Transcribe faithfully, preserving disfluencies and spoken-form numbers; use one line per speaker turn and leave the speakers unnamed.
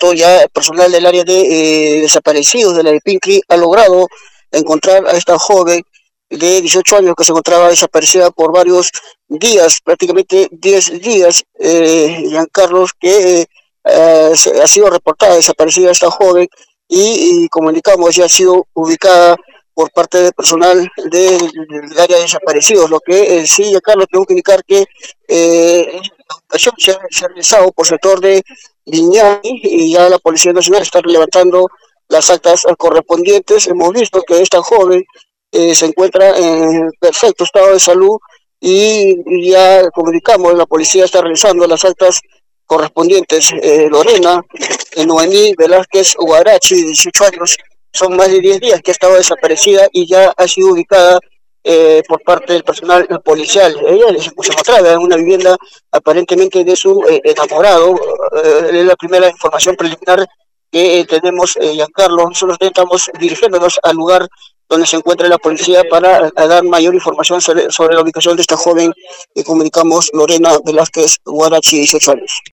momento ya el personal del área de eh, desaparecidos de la de Pincri ha logrado encontrar a esta joven de dieciocho años que se encontraba desaparecida por varios días, prácticamente diez días, eh, Giancarlos, que eh, eh, se- ha sido reportada desaparecida esta joven y, y como indicamos, ya ha sido ubicada por parte del personal de- del área de desaparecidos, lo que eh, sí, Giancarlo, tengo que indicar que eh, la ubicación se ha, se ha realizado por sector de Liñani y ya la Policía Nacional está levantando las actas eh, correspondientes. Hemos visto que esta joven eh, se encuentra en perfecto estado de salud y, y ya comunicamos, la policía está realizando las actas correspondientes. Eh, Lorena, eh, Noemí Velázquez Huarachi, dieciocho años, son más de diez días que ha estado desaparecida y ya ha sido ubicada eh, por parte del personal policial. Ella se encontraba en una vivienda aparentemente de su eh, enamorado. Eh, es la primera información preliminar que eh, tenemos, eh, Giancarlo. Nosotros estamos dirigiéndonos al lugar donde se encuentra la policía para a dar mayor información sobre, sobre la ubicación de esta joven que comunicamos, Lorena Velázquez Guarachi, dieciocho años.